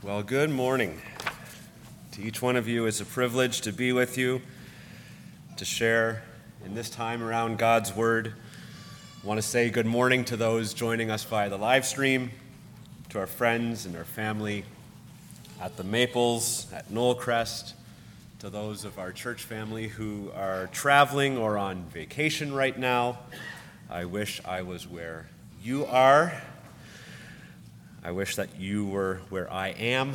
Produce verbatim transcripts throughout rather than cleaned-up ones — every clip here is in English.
Well, good morning. To each one of you, it's a privilege to be with you, to share in this time around God's Word. I want to say good morning to those joining us via the live stream, to our friends and our family at the Maples, at Knollcrest, to those of our church family who are traveling or on vacation right now. I wish I was where you are. I wish that you were where I am,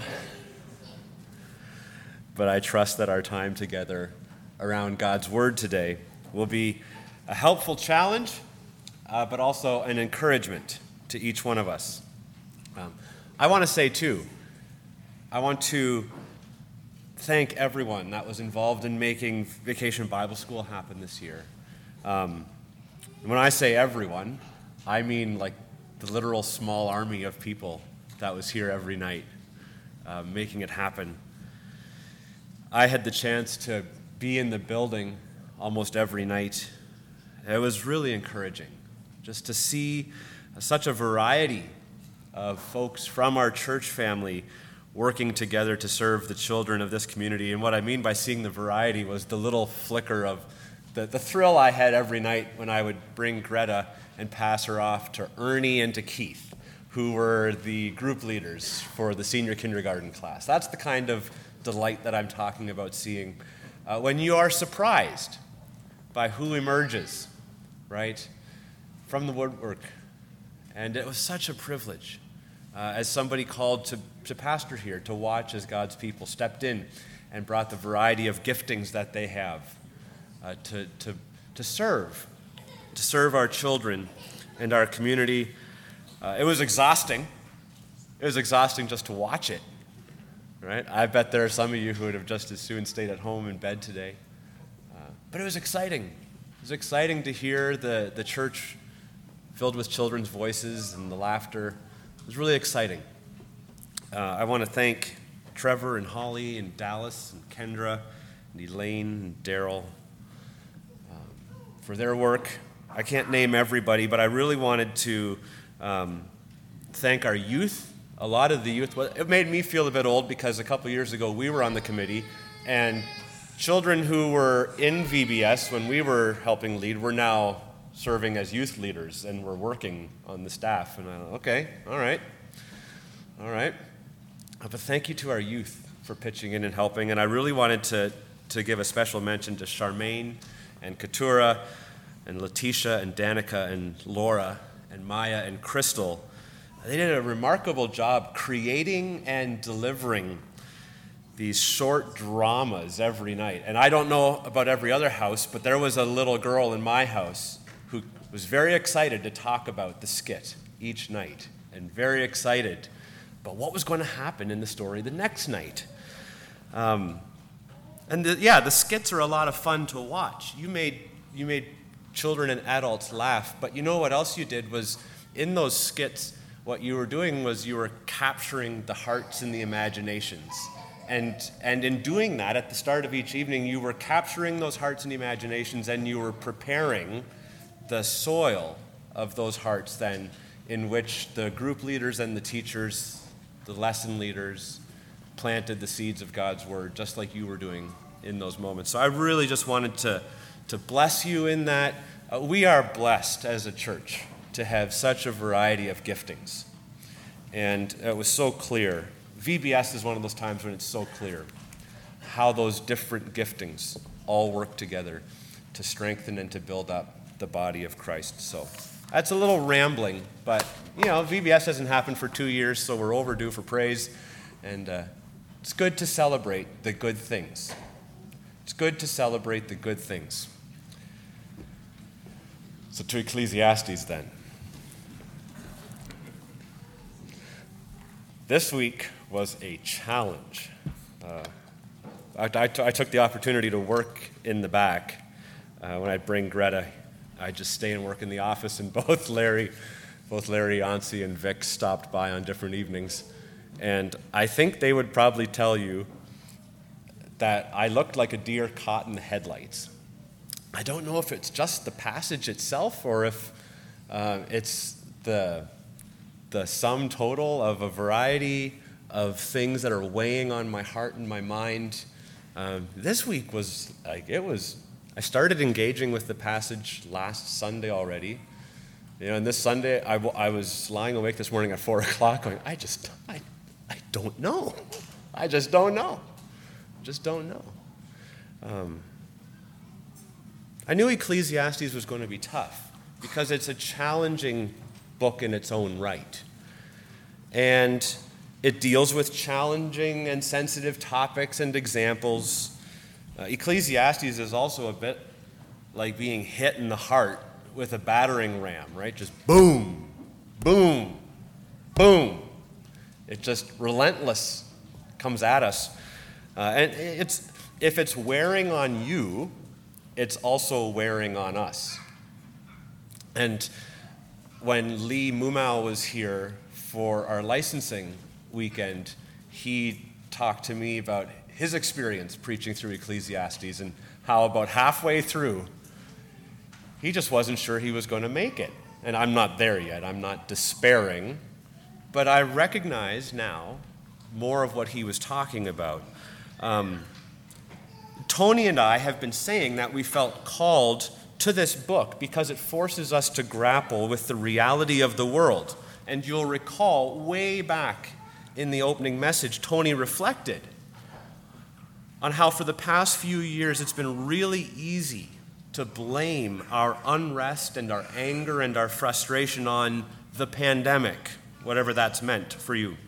but I trust that our time together around God's Word today will be a helpful challenge, uh, but also an encouragement to each one of us. Um, I want to say, too, I want to thank everyone that was involved in making Vacation Bible School happen this year. Um, when I say everyone, I mean like the literal small army of people that was here every night, uh, making it happen. I had the chance to be in the building almost every night. It was really encouraging just to see such a variety of folks from our church family working together to serve the children of this community. And what I mean by seeing the variety was the little flicker of the, the thrill I had every night when I would bring Greta and pass her off to Ernie and to Keith, who were the group leaders for the senior kindergarten class. That's the kind of delight that I'm talking about seeing uh, when you are surprised by who emerges, right, from the woodwork. And it was such a privilege uh, as somebody called to, to pastor here, to watch as God's people stepped in and brought the variety of giftings that they have uh, to, to, to serve. to serve our children and our community. Uh, it was exhausting. It was exhausting just to watch it, right? I bet there are some of you who would have just as soon stayed at home in bed today. Uh, but it was exciting. It was exciting to hear the, the church filled with children's voices and the laughter. It was really exciting. Uh, I want to thank Trevor and Holly and Dallas and Kendra and Elaine and Daryl um, for their work. I can't name everybody, but I really wanted to um, thank our youth. A lot of the youth, well, it made me feel a bit old because a couple years ago we were on the committee, and children who were in V B S when we were helping lead were now serving as youth leaders and were working on the staff. And I thought, okay, all right, all right. But thank you to our youth for pitching in and helping. And I really wanted to, to give a special mention to Charmaine and Katura and Letitia and Danica and Laura and Maya and Crystal. They did a remarkable job creating and delivering these short dramas every night. And I don't know about every other house, but there was a little girl in my house who was very excited to talk about the skit each night and very excited about what was going to happen in the story the next night. Um, and the, yeah, the skits are a lot of fun to watch. You made you made children and adults laugh, but you know what else you did was in those skits, what you were doing was you were capturing the hearts and the imaginations. And and in doing that, at the start of each evening, you were capturing those hearts and imaginations, and you were preparing the soil of those hearts then, in which the group leaders and the teachers, the lesson leaders, planted the seeds of God's Word, just like you were doing in those moments. So I really just wanted to to bless you in that. Uh, we are blessed as a church to have such a variety of giftings. And it was so clear. V B S is one of those times when it's so clear how those different giftings all work together to strengthen and to build up the body of Christ. So that's a little rambling, but, you know, V B S hasn't happened for two years, so we're overdue for praise. And uh, it's good to celebrate the good things. It's good to celebrate the good things. So to Ecclesiastes then. This week was a challenge. Uh, I, I, t- I took the opportunity to work in the back. Uh, when I bring Greta, I just stay and work in the office, and both Larry, both Larry, Ansi, and Vic stopped by on different evenings. And I think they would probably tell you that I looked like a deer caught in the headlights. I don't know if it's just the passage itself or if uh, it's the the sum total of a variety of things that are weighing on my heart and my mind. Um, this week was like, it was, I started engaging with the passage last Sunday already. You know, and this Sunday, I, w- I was lying awake this morning at four o'clock going, I just, I, I don't know. I just don't know. Just don't know. Um, I knew Ecclesiastes was going to be tough because it's a challenging book in its own right. And it deals with challenging and sensitive topics and examples. Uh, Ecclesiastes is also a bit like being hit in the heart with a battering ram, right? Just boom, boom, boom. It just relentless comes at us. Uh, and it's if it's wearing on you, it's also wearing on us. And when Lee Mumau was here for our licensing weekend, he talked to me about his experience preaching through Ecclesiastes and how about halfway through, he just wasn't sure he was going to make it. And I'm not there yet. I'm not despairing. But I recognize now more of what he was talking about. Um, Tony and I have been saying that we felt called to this book because it forces us to grapple with the reality of the world. And you'll recall way back in the opening message, Tony reflected on how for the past few years it's been really easy to blame our unrest and our anger and our frustration on the pandemic, whatever that's meant for you.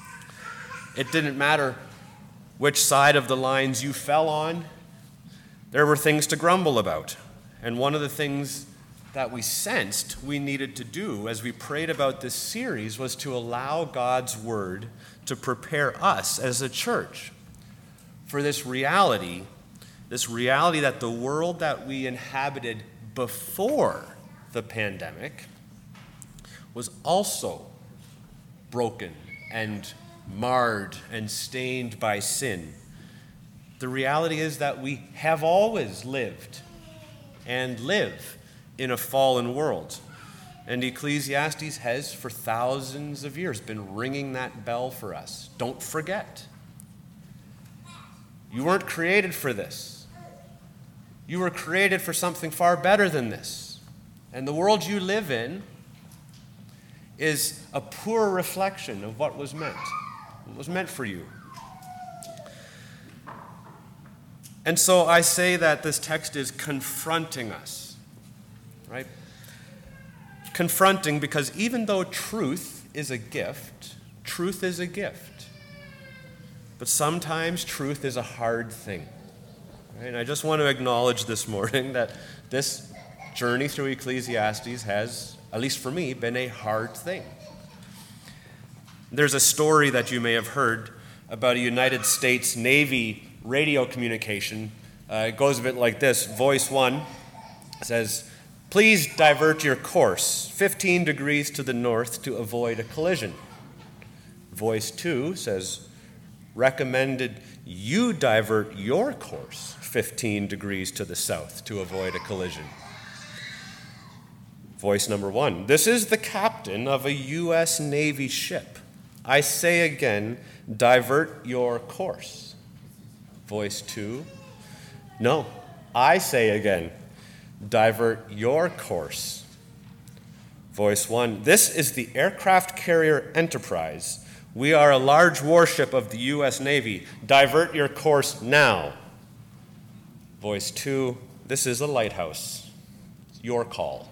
It didn't matter which side of the lines you fell on, there were things to grumble about. And one of the things that we sensed we needed to do as we prayed about this series was to allow God's word to prepare us as a church for this reality, this reality that the world that we inhabited before the pandemic was also broken and marred and stained by sin. The reality is that we have always lived and live in a fallen world. And Ecclesiastes has, for thousands of years, been ringing that bell for us. Don't forget. You weren't created for this. You were created for something far better than this. And the world you live in is a poor reflection of what was meant. What was meant for you. And so I say that this text is confronting us, right? Confronting because even though truth is a gift, truth is a gift. But sometimes truth is a hard thing. Right? And I just want to acknowledge this morning that this journey through Ecclesiastes has, at least for me, been a hard thing. There's a story that you may have heard about a United States Navy radio communication. Uh, it goes a bit like this. Voice one says, "Please divert your course fifteen degrees to the north to avoid a collision." Voice two says, "Recommended you divert your course fifteen degrees to the south to avoid a collision." Voice number one, "This is the captain of a U S Navy ship. I say again, divert your course." Voice two, "No, I say again, divert your course." Voice one, "This is the aircraft carrier Enterprise. We are a large warship of the U S Navy. Divert your course now." Voice two, "This is a lighthouse. Your call."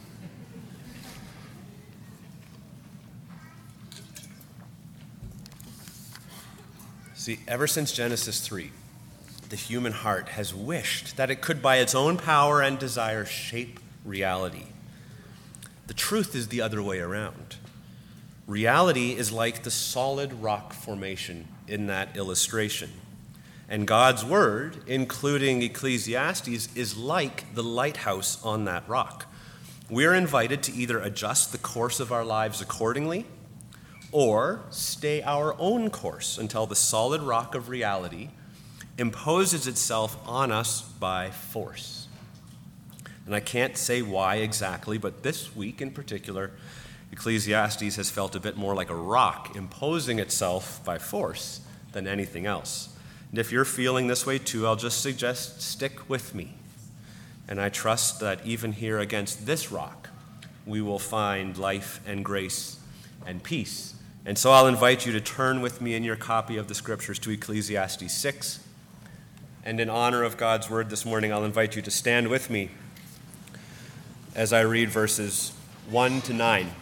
See, ever since Genesis three, the human heart has wished that it could, by its own power and desire, shape reality. The truth is the other way around. Reality is like the solid rock formation in that illustration. And God's word, including Ecclesiastes, is like the lighthouse on that rock. We're invited to either adjust the course of our lives accordingly or stay our own course until the solid rock of reality imposes itself on us by force. And I can't say why exactly, but this week in particular, Ecclesiastes has felt a bit more like a rock imposing itself by force than anything else. And if you're feeling this way too, I'll just suggest stick with me. And I trust that even here against this rock, we will find life and grace and peace. And so I'll invite you to turn with me in your copy of the scriptures to Ecclesiastes six. And in honor of God's word this morning, I'll invite you to stand with me as I read verses one to nine.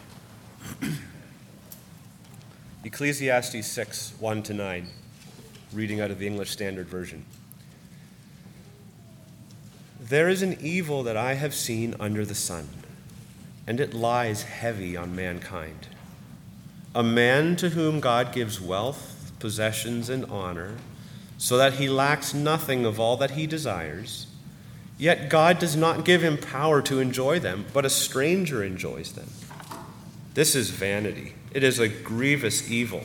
Ecclesiastes six, one to nine, reading out of the English Standard Version. There is an evil that I have seen under the sun, and it lies heavy on mankind. A man to whom God gives wealth, possessions, and honor, so that he lacks nothing of all that he desires, yet God does not give him power to enjoy them, but a stranger enjoys them. This is vanity. It is a grievous evil.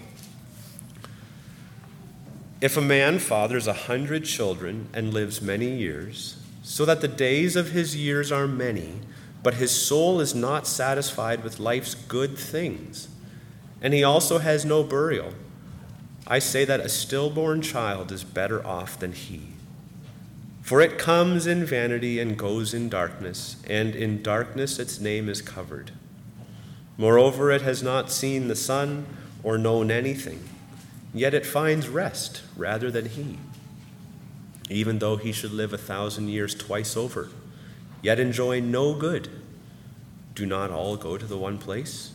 If a man fathers a hundred children and lives many years, so that the days of his years are many, but his soul is not satisfied with life's good things, and he also has no burial, I say that a stillborn child is better off than he. For it comes in vanity and goes in darkness, and in darkness its name is covered. Moreover, it has not seen the sun or known anything, yet it finds rest rather than he. Even though he should live a thousand years twice over, yet enjoy no good, do not all go to the one place?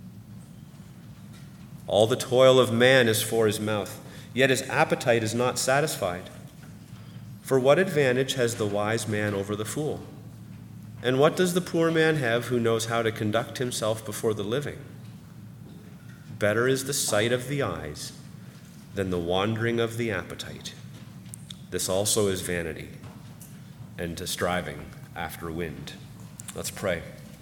All the toil of man is for his mouth, yet his appetite is not satisfied. For what advantage has the wise man over the fool? And what does the poor man have who knows how to conduct himself before the living? Better is the sight of the eyes than the wandering of the appetite. This also is vanity, and to striving after wind. Let's pray.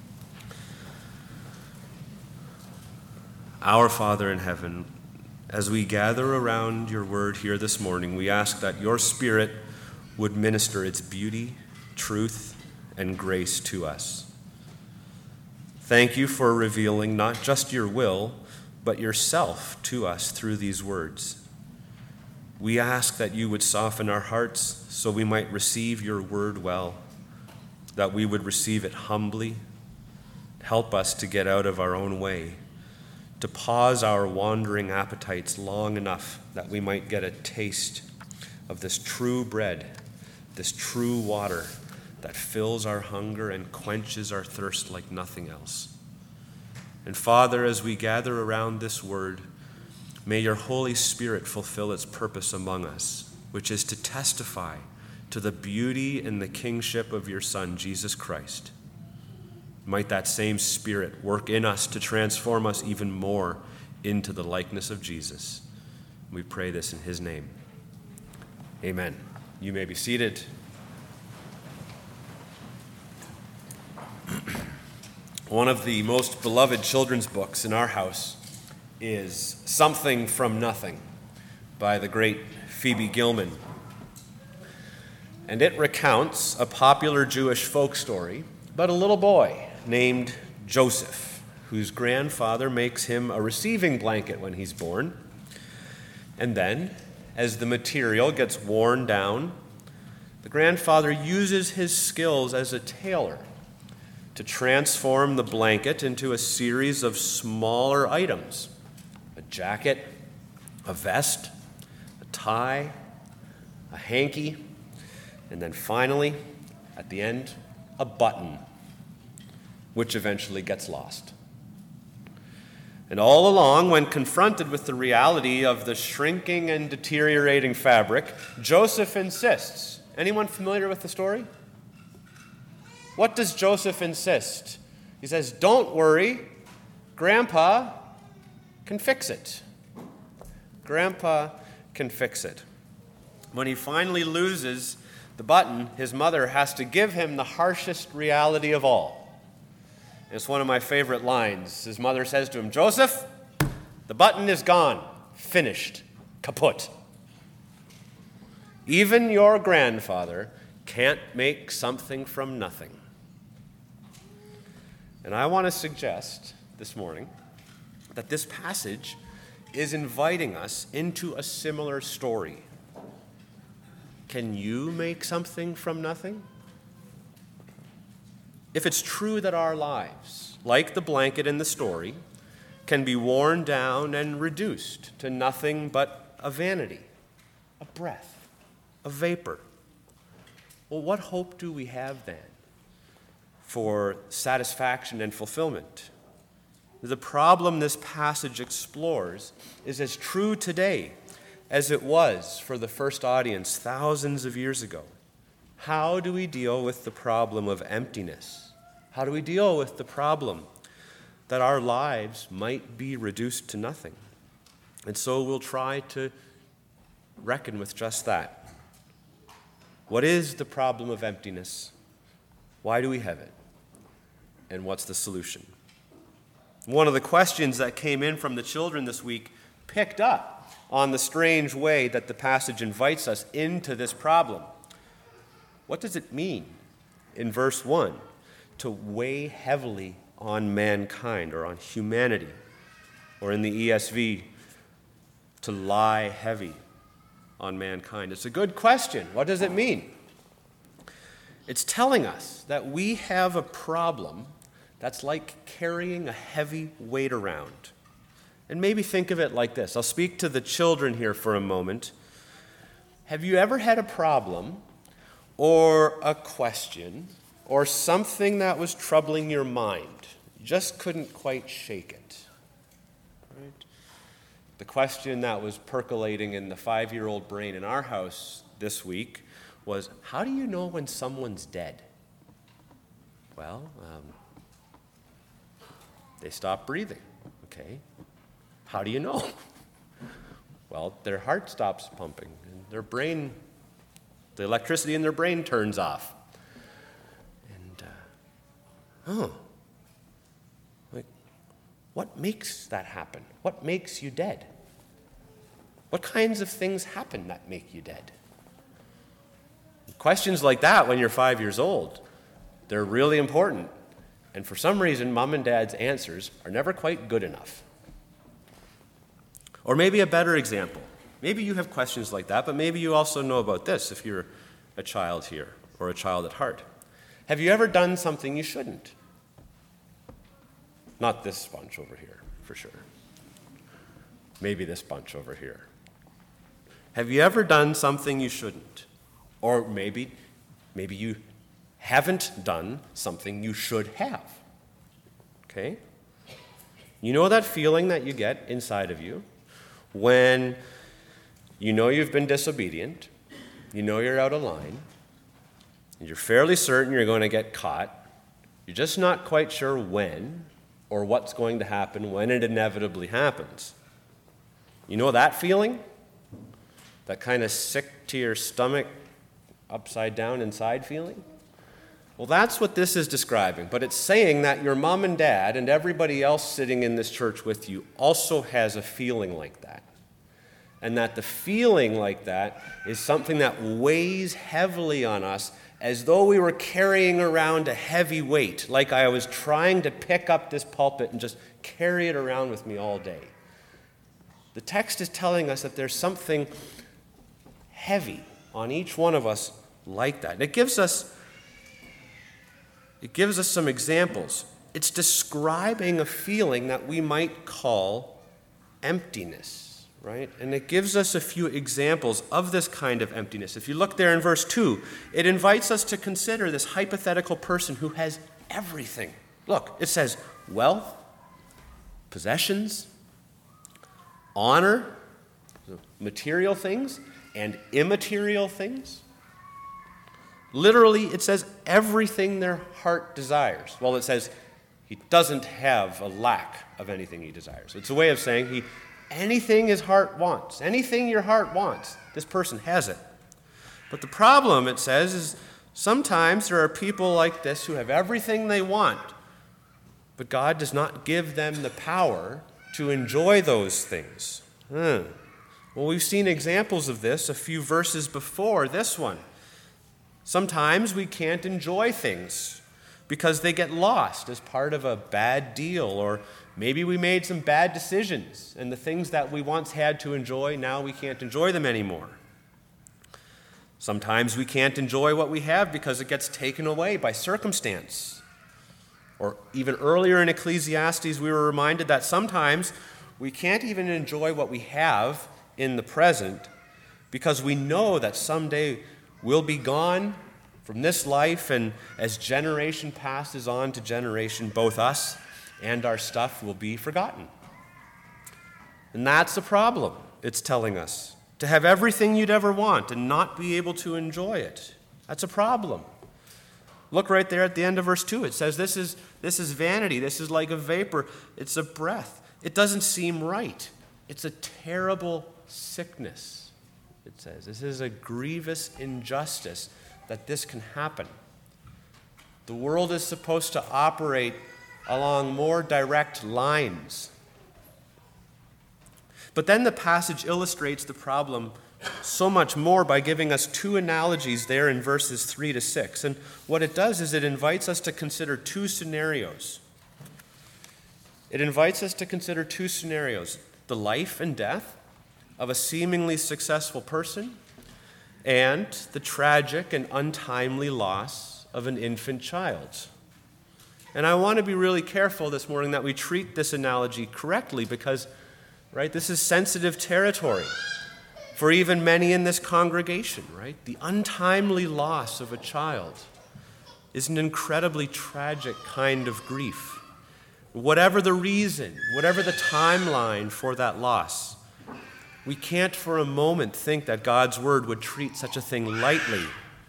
Our Father in heaven, as we gather around your word here this morning, we ask that your Spirit would minister its beauty, truth, and grace to us. Thank you for revealing not just your will, but yourself to us through these words. We ask that you would soften our hearts so we might receive your word well, that we would receive it humbly. Help us to get out of our own way, to pause our wandering appetites long enough that we might get a taste of this true bread, this true water that fills our hunger and quenches our thirst like nothing else. And Father, as we gather around this word, may your Holy Spirit fulfill its purpose among us, which is to testify to the beauty and the kingship of your Son, Jesus Christ. Might that same Spirit work in us to transform us even more into the likeness of Jesus. We pray this in his name. Amen. You may be seated. One of the most beloved children's books in our house is Something from Nothing by the great Phoebe Gilman. And it recounts a popular Jewish folk story about a little boy named Joseph, whose grandfather makes him a receiving blanket when he's born. And then, as the material gets worn down, the grandfather uses his skills as a tailor to transform the blanket into a series of smaller items: a jacket, a vest, a tie, a hanky, and then finally, at the end, a button, which eventually gets lost. And all along, when confronted with the reality of the shrinking and deteriorating fabric, Joseph insists. Anyone familiar with the story? What does Joseph insist? He says, "Don't worry, Grandpa can fix it. Grandpa can fix it." When he finally loses the button, his mother has to give him the harshest reality of all. It's one of my favorite lines. His mother says to him, "Joseph, the button is gone, finished, kaput. Even your grandfather can't make something from nothing." And I want to suggest this morning that this passage is inviting us into a similar story. Can you make something from nothing? If it's true that our lives, like the blanket in the story, can be worn down and reduced to nothing but a vanity, a breath, a vapor, well, what hope do we have then for satisfaction and fulfillment? The problem this passage explores is as true today as it was for the first audience thousands of years ago. How do we deal with the problem of emptiness? How do we deal with the problem that our lives might be reduced to nothing? And so we'll try to reckon with just that. What is the problem of emptiness? Why do we have it? And what's the solution? One of the questions that came in from the children this week picked up on the strange way that the passage invites us into this problem. What does it mean in verse one to weigh heavily on mankind or on humanity? Or in the E S V, to lie heavy on mankind? It's a good question. What does it mean? It's telling us that we have a problem that's like carrying a heavy weight around. And maybe think of it like this. I'll speak to the children here for a moment. Have you ever had a problem or a question or something that was troubling your mind? You just couldn't quite shake it. Right? The question that was percolating in the five-year-old brain in our house this week was, how do you know when someone's dead? Well, um, they stop breathing. Okay. How do you know? Well, their heart stops pumping, and their brain, the electricity in their brain turns off. And, uh, oh, like, what makes that happen? What makes you dead? What kinds of things happen that make you dead? Questions like that when you're five years old, they're really important. And for some reason, mom and dad's answers are never quite good enough. Or maybe a better example. Maybe you have questions like that, but maybe you also know about this if you're a child here or a child at heart. Have you ever done something you shouldn't? Not this bunch over here, for sure. Maybe this bunch over here. Have you ever done something you shouldn't? Or maybe, maybe you haven't done something you should have. Okay? You know that feeling that you get inside of you when you know you've been disobedient, you know you're out of line, and you're fairly certain you're going to get caught. You're just not quite sure when or what's going to happen when it inevitably happens. You know that feeling? That kind of sick to your stomach, upside down inside feeling? Well, that's what this is describing, but it's saying that your mom and dad and everybody else sitting in this church with you also has a feeling like that. And that the feeling like that is something that weighs heavily on us as though we were carrying around a heavy weight, like I was trying to pick up this pulpit and just carry it around with me all day. The text is telling us that there's something heavy on each one of us like that. And it gives us It gives us some examples. It's describing a feeling that we might call emptiness, right? And it gives us a few examples of this kind of emptiness. If you look there in verse two, it invites us to consider this hypothetical person who has everything. Look, it says wealth, possessions, honor, material things, and immaterial things. Literally, it says everything their heart desires. Well, it says he doesn't have a lack of anything he desires. It's a way of saying he anything his heart wants, anything your heart wants, this person has it. But the problem, it says, is sometimes there are people like this who have everything they want, but God does not give them the power to enjoy those things. Hmm. Well, we've seen examples of this a few verses before this one. Sometimes we can't enjoy things because they get lost as part of a bad deal or Maybe we made some bad decisions, and the things that we once had to enjoy, now we can't enjoy them anymore. Sometimes we can't enjoy what we have because it gets taken away by circumstance. Or even earlier in Ecclesiastes, we were reminded that sometimes we can't even enjoy what we have in the present because we know that someday we'll be gone from this life, and as generation passes on to generation, both us and our stuff will be forgotten. And that's the problem, it's telling us. To have everything you'd ever want and not be able to enjoy it. That's a problem. Look right there at the end of verse two. It says this is, this is vanity. This is like a vapor. It's a breath. It doesn't seem right. It's a terrible sickness, it says. This is a grievous injustice that this can happen. The world is supposed to operate along more direct lines. But then the passage illustrates the problem so much more by giving us two analogies there in verses three to six. And what it does is it invites us to consider two scenarios. It invites us to consider two scenarios: the life and death of a seemingly successful person and the tragic and untimely loss of an infant child. And I want to be really careful this morning that we treat this analogy correctly because, right, this is sensitive territory for even many in this congregation, right? The untimely loss of a child is an incredibly tragic kind of grief. Whatever the reason, whatever the timeline for that loss, we can't for a moment think that God's word would treat such a thing lightly.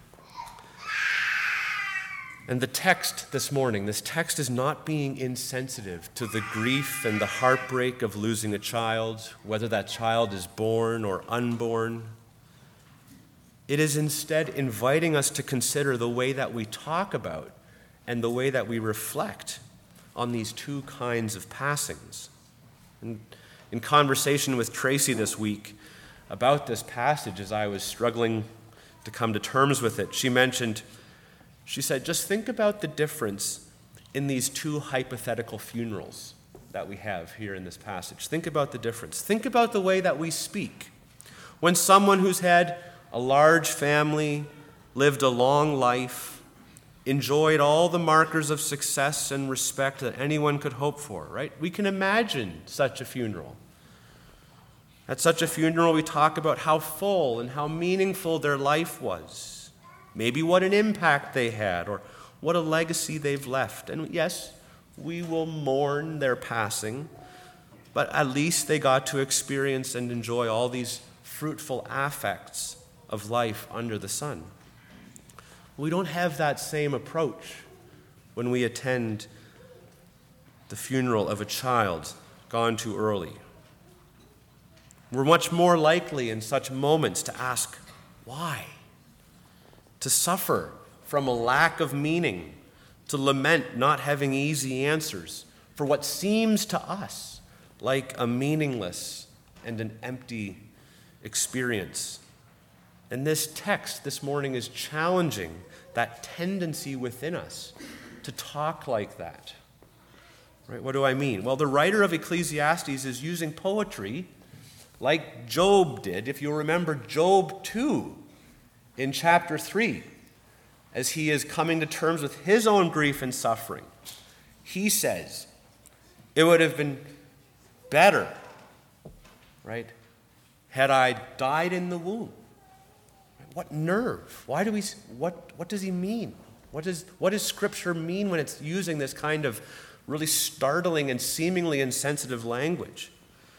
And the text this morning, this text is not being insensitive to the grief and the heartbreak of losing a child, whether that child is born or unborn. It is instead inviting us to consider the way that we talk about and the way that we reflect on these two kinds of passings. And in conversation with Tracy this week about this passage, as I was struggling to come to terms with it, she mentioned, she said, just think about the difference in these two hypothetical funerals that we have here in this passage. Think about the difference. Think about the way that we speak. When someone who's had a large family, lived a long life, enjoyed all the markers of success and respect that anyone could hope for, right? We can imagine such a funeral. At such a funeral, we talk about how full and how meaningful their life was. Maybe what an impact they had or what a legacy they've left. And yes, we will mourn their passing, but at least they got to experience and enjoy all these fruitful affects of life under the sun. We don't have that same approach when we attend the funeral of a child gone too early. We're much more likely in such moments to ask, why? To suffer from a lack of meaning, to lament not having easy answers for what seems to us like a meaningless and an empty experience. And this text this morning is challenging that tendency within us to talk like that. Right? What do I mean? Well, the writer of Ecclesiastes is using poetry like Job did. If you remember Job two, in chapter three, as he is coming to terms with his own grief and suffering, he says, it would have been better, right, had I died in the womb. What nerve? Why do we, what, what does he mean? What does, what does Scripture mean when it's using this kind of really startling and seemingly insensitive language?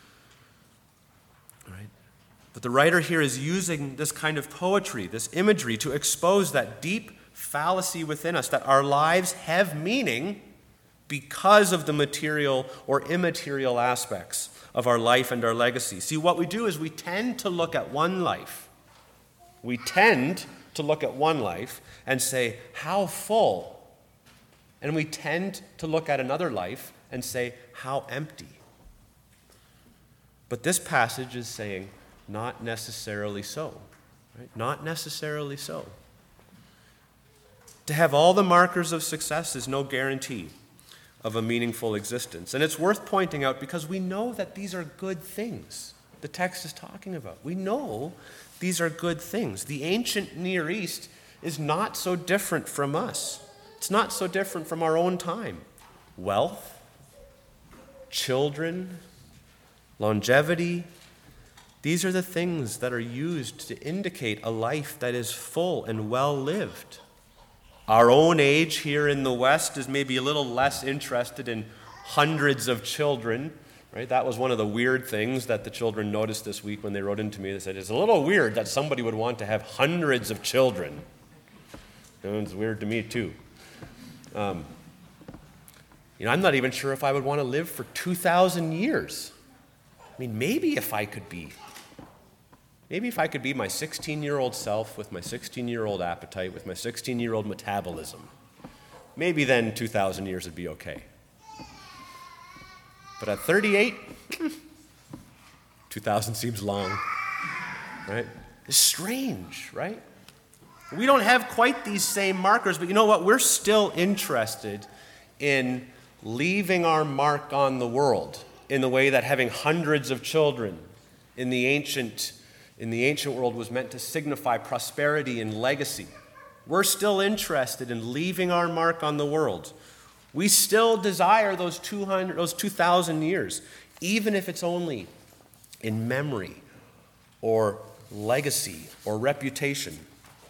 But the writer here is using this kind of poetry, this imagery, to expose that deep fallacy within us, that our lives have meaning because of the material or immaterial aspects of our life and our legacy. See, what we do is we tend to look at one life. We tend to look at one life and say, how full? And we tend to look at another life and say, how empty? But this passage is saying, not necessarily so. Right? Not necessarily so. To have all the markers of success is no guarantee. of a meaningful existence. And it's worth pointing out because we know that these are good things the text is talking about. We know these are good things. The ancient Near East is not so different from us. It's not so different from our own time. Wealth, children, longevity, these are the things that are used to indicate a life that is full and well lived. Our own age here in the West is maybe a little less interested in hundreds of children, right? That was one of the weird things that the children noticed this week when they wrote into me. They said, it's a little weird that somebody would want to have hundreds of children. You know, it's weird to me too. Um, you know, I'm not even sure if I would want to live for two thousand years. I mean, maybe if I could be, maybe if I could be my sixteen-year-old self with my sixteen-year-old appetite, with my sixteen-year-old metabolism, maybe then two thousand years would be okay. But at thirty-eight, two thousand seems long, right? It's strange, right? We don't have quite these same markers, but you know what? We're still interested in leaving our mark on the world in the way that having hundreds of children in the ancient, in the ancient world was meant to signify prosperity and legacy. We're still interested in leaving our mark on the world. We still desire those two hundred, those two thousand years, even if it's only in memory or legacy or reputation.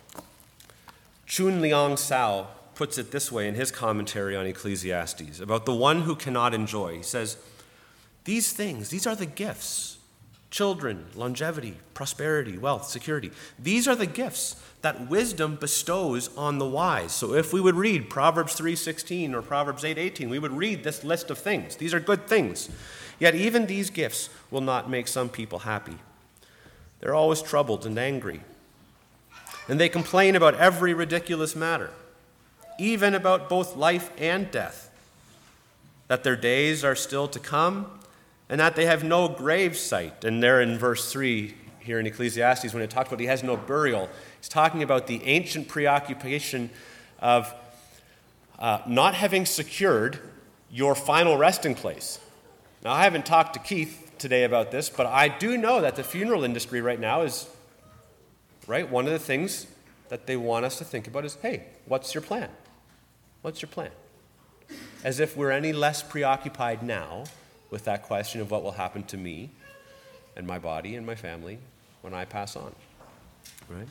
Chun Liang Sao puts it this way in his commentary on Ecclesiastes about the one who cannot enjoy. He says, these things, these are the gifts, children, longevity, prosperity, wealth, security. These are the gifts that wisdom bestows on the wise. So if we would read Proverbs three sixteen or Proverbs eight eighteen, we would read this list of things. These are good things. Yet even these gifts will not make some people happy. They're always troubled and angry. And they complain about every ridiculous matter, even about both life and death, that their days are still to come, and that they have no grave site. And there in verse three here in Ecclesiastes, when it talks about he has no burial, he's talking about the ancient preoccupation of uh, not having secured your final resting place. Now, I haven't talked to Keith today about this, but I do know that the funeral industry right now is, right, one of the things that they want us to think about is, hey, what's your plan? What's your plan? As if we're any less preoccupied now with that question of what will happen to me and my body and my family when I pass on, right?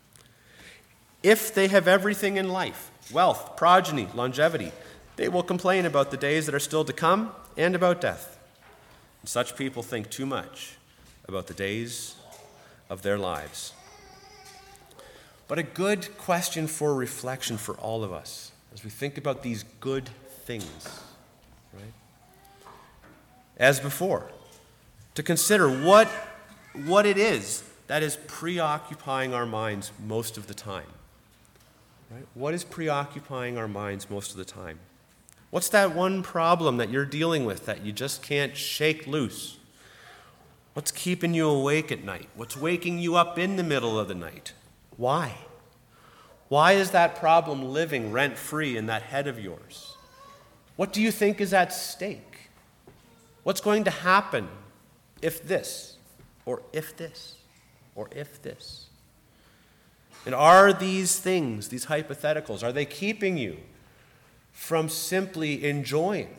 If they have everything in life, wealth, progeny, longevity, they will complain about the days that are still to come and about death. And such people think too much about the days of their lives. But a good question for reflection for all of us as we think about these good things, right? As before, to consider what, what it is that is preoccupying our minds most of the time. Right? What is preoccupying our minds most of the time? What's that one problem that you're dealing with that you just can't shake loose? What's keeping you awake at night? What's waking you up in the middle of the night? Why? Why is that problem living rent-free in that head of yours? What do you think is at stake? What's going to happen if this, or if this, or if this? And are these things, these hypotheticals, are they keeping you from simply enjoying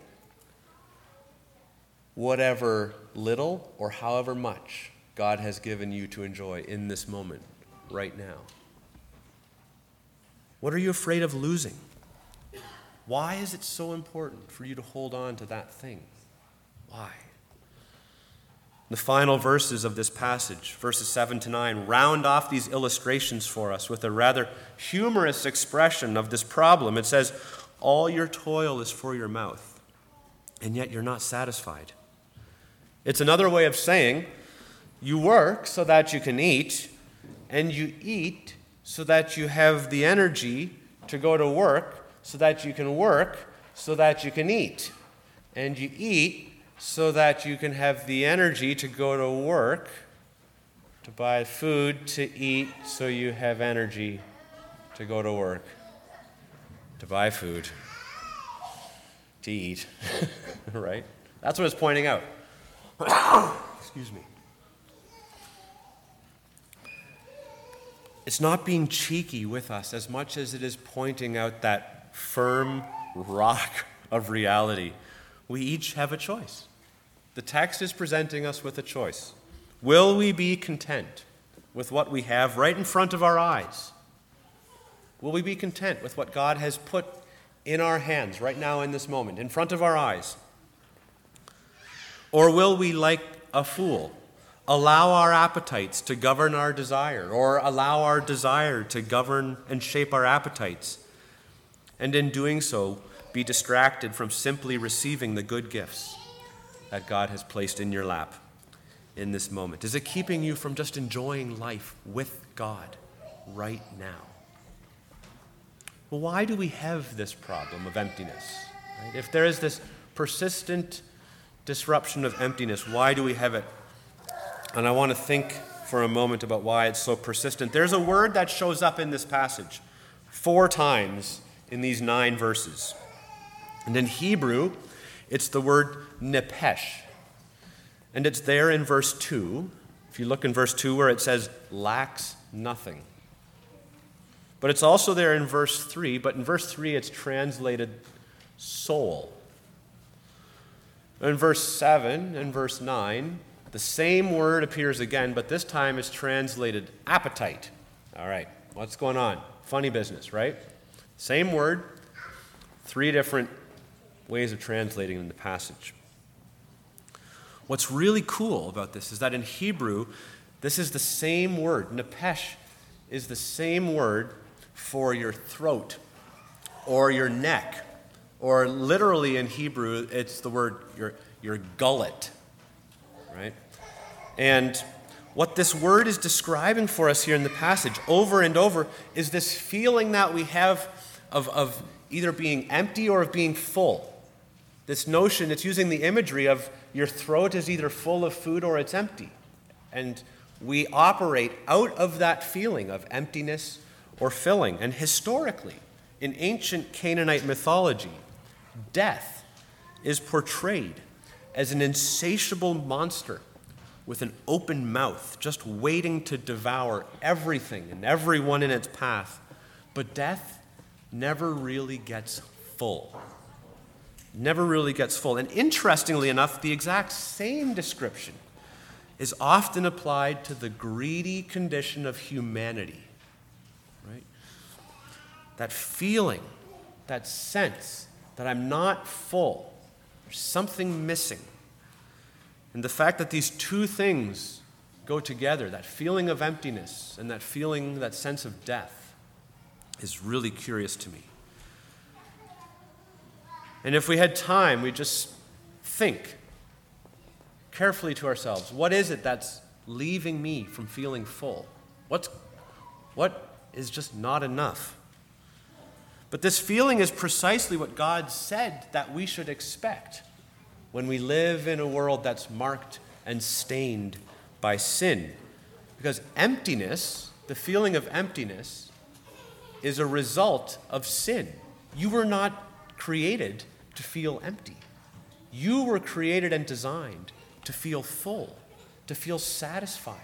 whatever little or however much God has given you to enjoy in this moment, right now? What are you afraid of losing? Why is it so important for you to hold on to that thing? Why? The final verses of this passage, verses seven to nine, round off these illustrations for us with a rather humorous expression of this problem. It says, all your toil is for your mouth, and yet you're not satisfied. It's another way of saying, you work so that you can eat, and you eat so that you have the energy to go to work, so that you can work, so that you can eat. And you eat so that you can have the energy to go to work, to buy food to eat, so you have energy to go to work, to buy food. to eat, right? That's what it's pointing out. Excuse me. It's not being cheeky with us as much as it is pointing out that firm rock of reality. We each have a choice. The text is presenting us with a choice. Will we be content with what we have right in front of our eyes? Will we be content with what God has put in our hands right now in this moment, in front of our eyes? Or will we, like a fool, allow our appetites to govern our desire, or allow our desire to govern and shape our appetites, and in doing so, be distracted from simply receiving the good gifts that God has placed in your lap in this moment? Is it keeping you from just enjoying life with God right now? Well, why do we have this problem of emptiness? Right? If there is this persistent disruption of emptiness, why do we have it? And I want to think for a moment about why it's so persistent. There's a word that shows up in this passage four times in these nine verses. And in Hebrew, it's the word nepesh. And it's there in verse two. If you look in verse two where it says, lacks nothing. But it's also there in verse three, but in verse three it's translated soul. In verse seven and verse nine, the same word appears again, but this time it's translated appetite. All right, what's going on? Funny business, right? Same word, three different ways of translating in the passage. What's really cool about this is that in Hebrew, this is the same word. Nepesh is the same word for your throat or your neck, or literally in Hebrew, it's the word your, your gullet, right? And what this word is describing for us here in the passage over and over is this feeling that we have of, of either being empty or of being full. This notion, it's using the imagery of your throat is either full of food or it's empty. And we operate out of that feeling of emptiness or filling. And historically, in ancient Canaanite mythology, death is portrayed as an insatiable monster with an open mouth, just waiting to devour everything and everyone in its path. But death never really gets full. Never really gets full. And interestingly enough, the exact same description is often applied to the greedy condition of humanity. Right? That feeling, that sense that I'm not full, there's something missing. And the fact that these two things go together, that feeling of emptiness and that feeling, that sense of death, is really curious to me. And if we had time, we'd just think carefully to ourselves, what is it that's leaving me from feeling full? What's, what is just not enough? But this feeling is precisely what God said that we should expect when we live in a world that's marked and stained by sin. Because emptiness, the feeling of emptiness, is a result of sin. You were not created to feel empty. You were created and designed to feel full, to feel satisfied.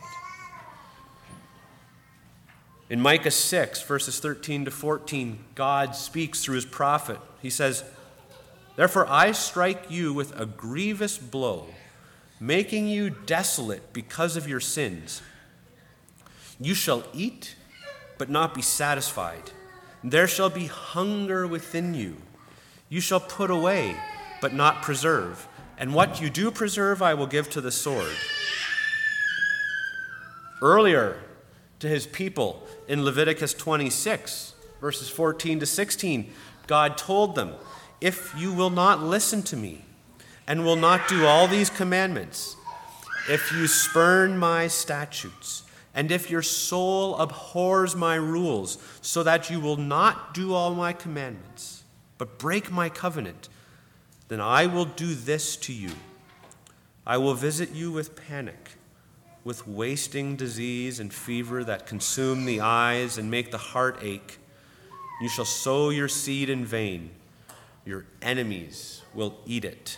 In Micah six, verses thirteen to fourteen, God speaks through his prophet. He says, "Therefore I strike you with a grievous blow, making you desolate because of your sins. You shall eat, but not be satisfied. There shall be hunger within you. You shall put away, but not preserve. And what you do preserve, I will give to the sword." Earlier to his people in Leviticus twenty-six, verses fourteen to sixteen, God told them, "If you will not listen to me and will not do all these commandments, if you spurn my statutes, and if your soul abhors my rules, so that you will not do all my commandments, but break my covenant, then I will do this to you. I will visit you with panic, with wasting disease and fever that consume the eyes and make the heart ache. You shall sow your seed in vain. your enemies will eat it.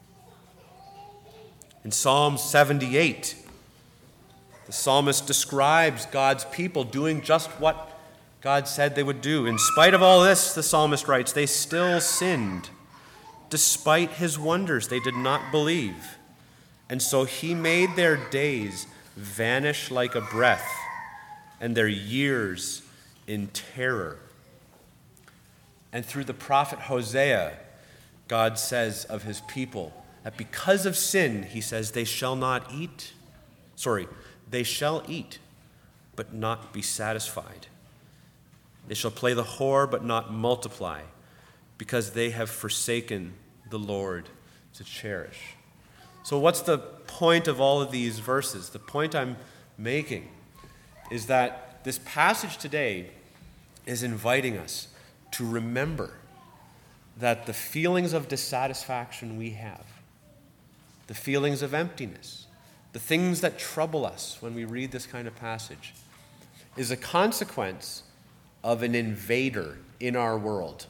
In Psalm seventy-eight, the psalmist describes God's people doing just what God said they would do. In spite of all this, the psalmist writes, they still sinned. Despite his wonders, they did not believe. And so he made their days vanish like a breath, and their years in terror. And through the prophet Hosea, God says of his people that because of sin, he says, they shall not eat. Sorry, they shall eat, but not be satisfied. They shall play the whore, but not multiply, because they have forsaken the Lord to cherish. So what's the point of all of these verses? The point I'm making is that this passage today is inviting us to remember that the feelings of dissatisfaction we have, the feelings of emptiness, the things that trouble us when we read this kind of passage, is a consequence of an invader in our world.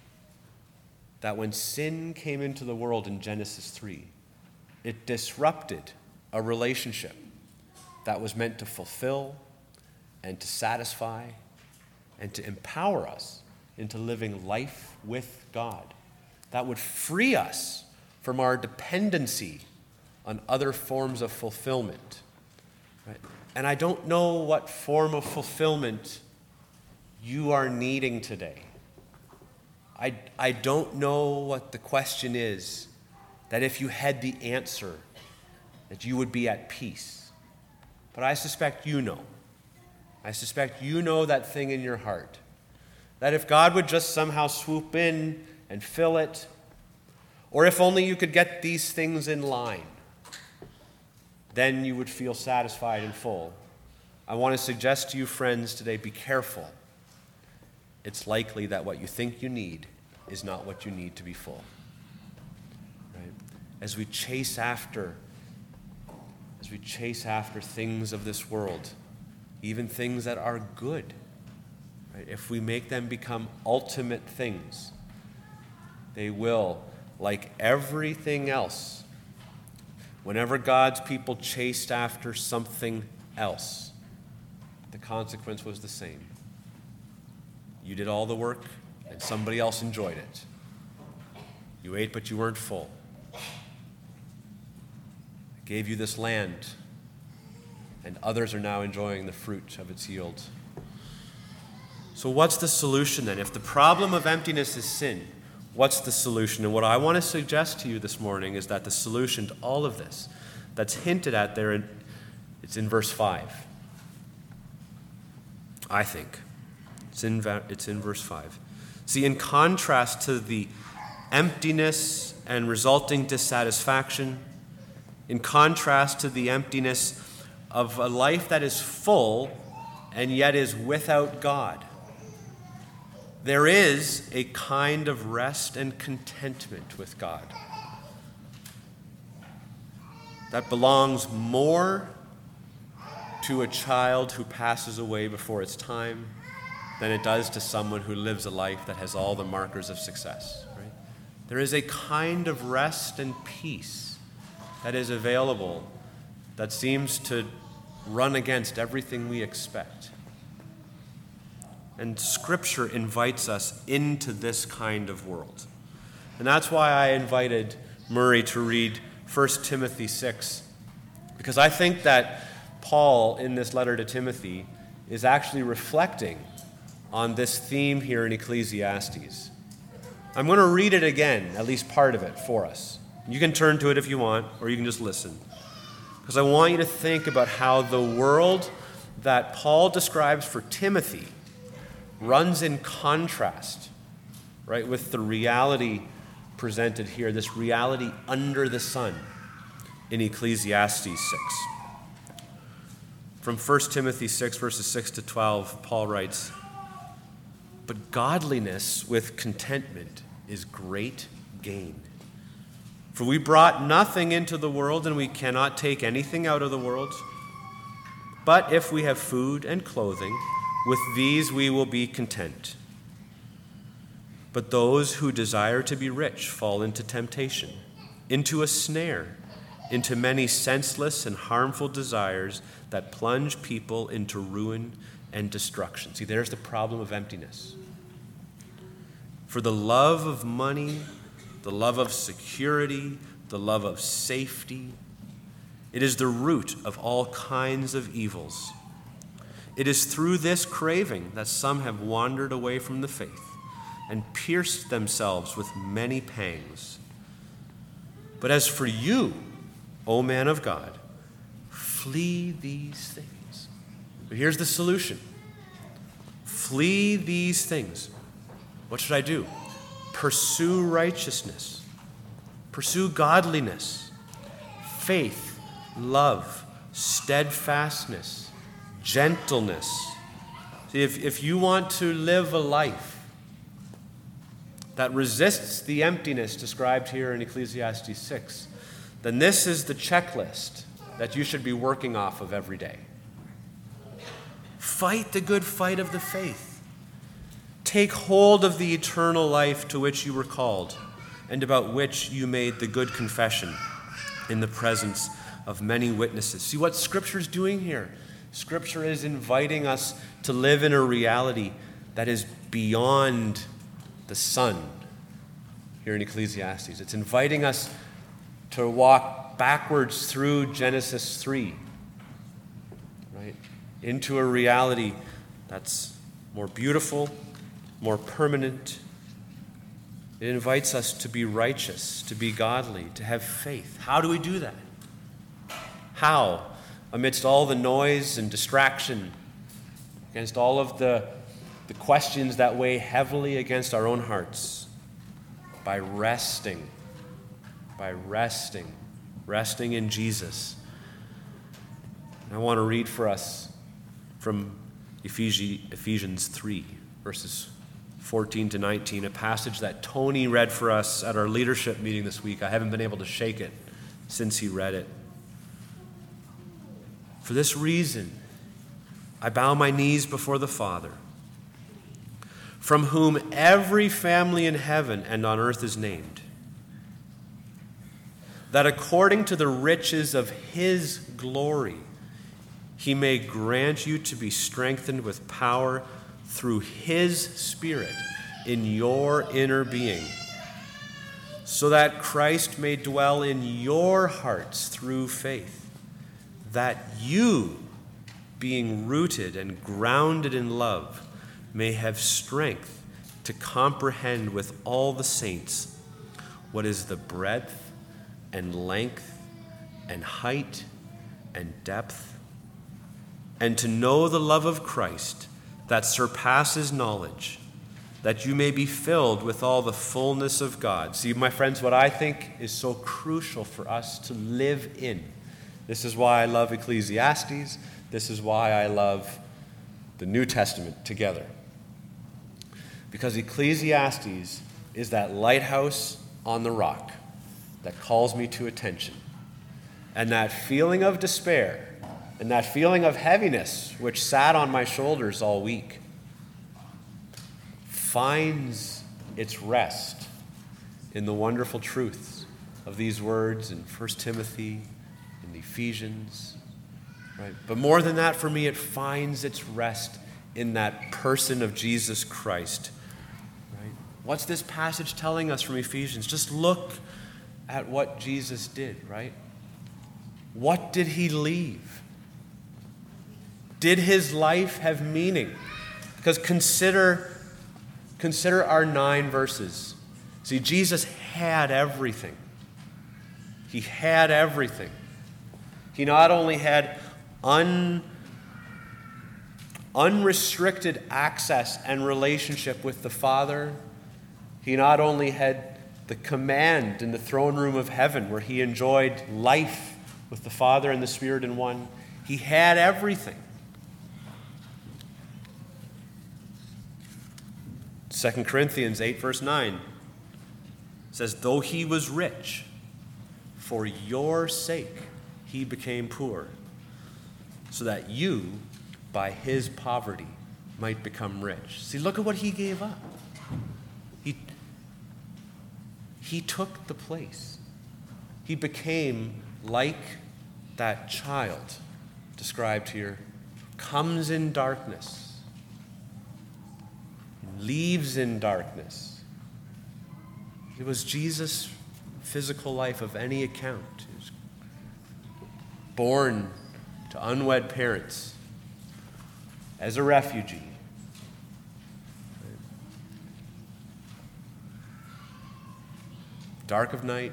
That when sin came into the world in Genesis three, it disrupted a relationship that was meant to fulfill and to satisfy and to empower us into living life with God. That would free us from our dependency on other forms of fulfillment. Right? And I don't know what form of fulfillment you are needing today. I, I don't know what the question is, that if you had the answer, that you would be at peace. But I suspect you know. I suspect you know that thing in your heart. That if God would just somehow swoop in and fill it, or if only you could get these things in line, then you would feel satisfied and full. I want to suggest to you, friends, today, be careful. It's likely that what you think you need is not what you need to be full. Right? As we chase after, as we chase after things of this world, even things that are good, right? If we make them become ultimate things, they will, like everything else, whenever God's people chased after something else, the consequence was the same. You did all the work, and somebody else enjoyed it. You ate, but you weren't full. I gave you this land, and others are now enjoying the fruit of its yield. So what's the solution then? If the problem of emptiness is sin, what's the solution? And what I want to suggest to you this morning is that the solution to all of this, that's hinted at there, in, it's in verse five. I think. It's in, it's in verse five. See, in contrast to the emptiness and resulting dissatisfaction, in contrast to the emptiness of a life that is full and yet is without God, there is a kind of rest and contentment with God that belongs more to a child who passes away before its time than it does to someone who lives a life that has all the markers of success. Right? There is a kind of rest and peace that is available that seems to run against everything we expect. And Scripture invites us into this kind of world. And that's why I invited Murray to read First Timothy six, because I think that Paul, in this letter to Timothy, is actually reflecting on this theme here in Ecclesiastes. I'm going to read it again, at least part of it, for us. You can turn to it if you want, or you can just listen. Because I want you to think about how the world that Paul describes for Timothy runs in contrast, right, with the reality presented here, this reality under the sun in Ecclesiastes six. From First Timothy six, verses six to twelve, Paul writes, "But godliness with contentment is great gain. For we brought nothing into the world, and we cannot take anything out of the world. But if we have food and clothing, with these we will be content. But those who desire to be rich fall into temptation, into a snare, into many senseless and harmful desires that plunge people into ruin and destruction. See, there's the problem of emptiness. For the love of money, the love of security, the love of safety, it is the root of all kinds of evils. It is through this craving that some have wandered away from the faith and pierced themselves with many pangs. But as for you, O man of God, flee these things. But here's the solution. Flee these things. What should I do? Pursue righteousness. Pursue godliness, faith, love, steadfastness, gentleness. See, if, if you want to live a life that resists the emptiness described here in Ecclesiastes six, then this is the checklist that you should be working off of every day. Fight the good fight of the faith. Take hold of the eternal life to which you were called and about which you made the good confession in the presence of many witnesses. See what Scripture is doing here? Scripture is inviting us to live in a reality that is beyond the sun here in Ecclesiastes. It's inviting us to walk backwards through Genesis three, right, into a reality that's more beautiful, more permanent. It invites us to be righteous, to be godly, to have faith. How do we do that? How? Amidst all the noise and distraction, against all of the, the questions that weigh heavily against our own hearts, by resting, by resting, resting in Jesus. And I want to read for us from Ephesians three, verses fourteen to nineteen, a passage that Tony read for us at our leadership meeting this week. I haven't been able to shake it since he read it. For this reason, I bow my knees before the Father, from whom every family in heaven and on earth is named, that according to the riches of his glory, he may grant you to be strengthened with power through his Spirit in your inner being, so that Christ may dwell in your hearts through faith, that you, being rooted and grounded in love, may have strength to comprehend with all the saints what is the breadth and length and height and depth, and to know the love of Christ that surpasses knowledge, that you may be filled with all the fullness of God. See, my friends, what I think is so crucial for us to live in. This is why I love Ecclesiastes. This is why I love the New Testament together. Because Ecclesiastes is that lighthouse on the rock that calls me to attention. And that feeling of despair and that feeling of heaviness which sat on my shoulders all week finds its rest in the wonderful truths of these words in First Timothy and Ephesians. Right? But more than that, for me, it finds its rest in that person of Jesus Christ. Right? What's this passage telling us from Ephesians? Just look at what Jesus did, right? What did he leave? Did his life have meaning? Because consider, consider our nine verses. See, Jesus had everything. He had everything. He not only had un, unrestricted access and relationship with the Father, he not only had the command in the throne room of heaven where he enjoyed life with the Father and the Spirit in one, he had everything. Second Corinthians eight, verse nine says, though he was rich, for your sake he became poor, so that you, by his poverty, might become rich. See, look at what he gave up. He, he took the place. He became like that child described here, comes in darkness, leaves in darkness. It was Jesus' physical life of any account. He was born to unwed parents as a refugee. Dark of night,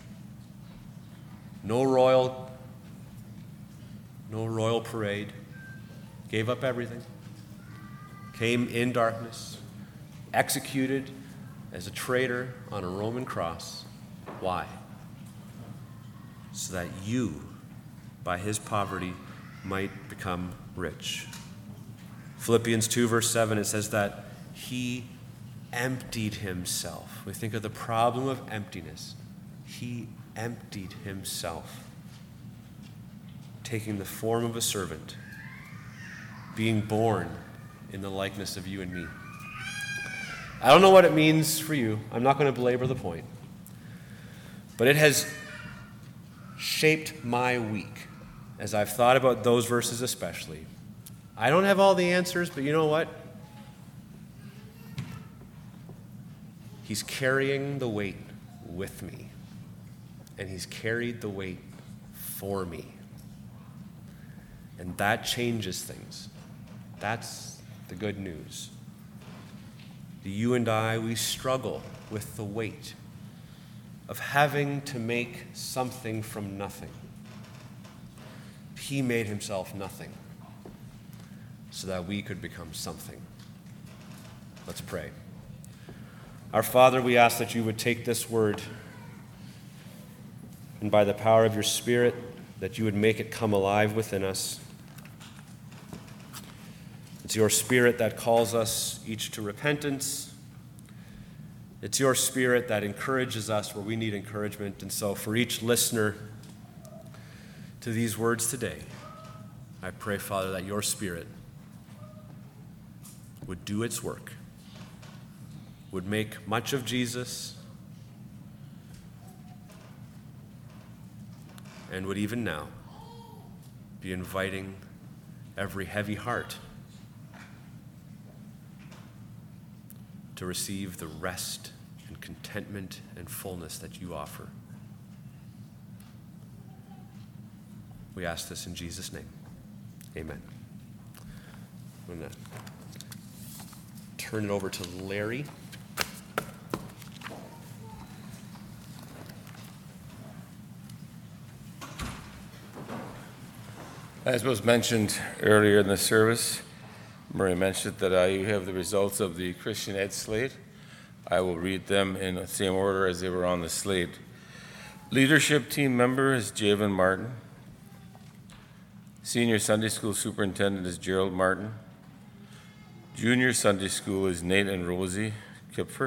no royal, no royal parade, gave up everything, came in darkness, executed as a traitor on a Roman cross. Why? So that you, by his poverty, might become rich. Philippians two, verse seven, it says that he emptied himself. We think of the problem of emptiness. He emptied himself, taking the form of a servant, being born in the likeness of you and me. I don't know what it means for you. I'm not going to belabor the point. But it has shaped my week as I've thought about those verses especially. I don't have all the answers, but you know what? He's carrying the weight with me, and he's carried the weight for me. And that changes things. That's the good news. You and I, we struggle with the weight of having to make something from nothing. He made himself nothing so that we could become something. Let's pray. Our Father, we ask that you would take this word and by the power of your Spirit, that you would make it come alive within us. It's your Spirit that calls us each to repentance. It's your Spirit that encourages us where we need encouragement. And so for each listener to these words today, I pray, Father, that your Spirit would do its work, would make much of Jesus, and would even now be inviting every heavy heart to receive the rest and contentment and fullness that you offer. We ask this in Jesus' name. Amen. I'm going to turn it over to Larry. As was mentioned earlier in the service, Murray mentioned that I have the results of the Christian Ed slate. I will read them in the same order as they were on the slate. Leadership team member is Javen Martin. Senior Sunday School superintendent is Gerald Martin. Junior Sunday School is Nate and Rosie Kipfer.